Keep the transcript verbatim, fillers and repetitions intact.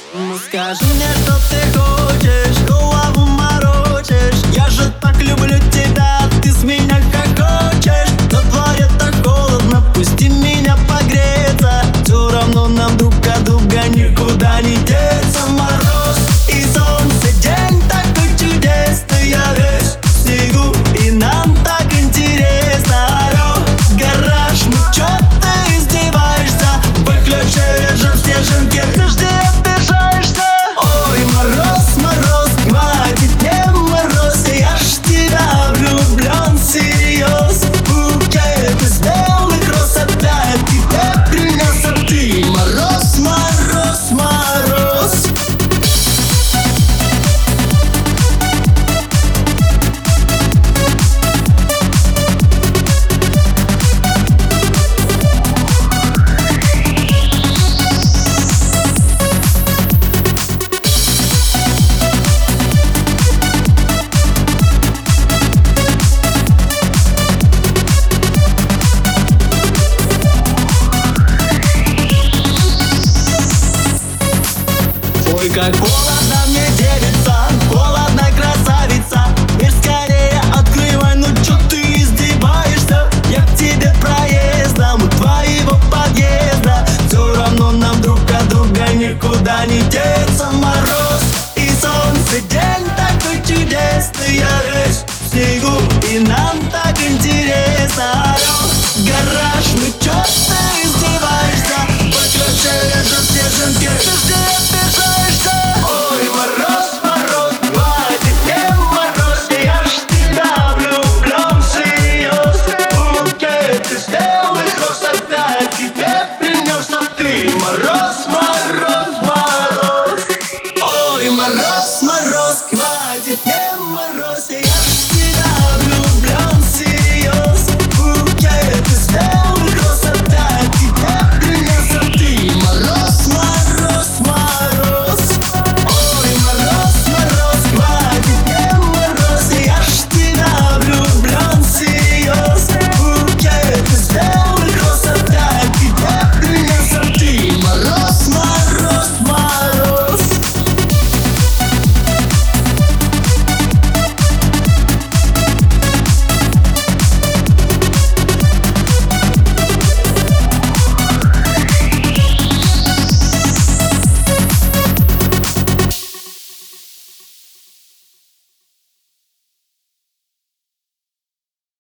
Ну скажи мне, что ты хочешь, голову морочишь. Я же так люблю тебя, ты с меня как хочешь. На дворе так холодно, пусти меня погреться. Все равно нам друг от друга никуда не деться. Мороз и солнце, день такой чудесный. Я весь в снегу, и нам так интересно. Алло, гараж, ну чё ты издеваешься? Выключи режим снежинки, ты ж не обижаешься. Ой, мороз, мороз, хватит мне мороз. Я ж в тебя влюблен всерьез. Букет из белых роз опять тебе принес, а ты мороз, мороз, мороз. Ой, как холодно мне, девица, холодно, красавица. Дверь скорее открывай, ну чё ты издеваешься? Я к тебе проездом у твоего подъезда. Все равно нам друг от друга никуда не деться.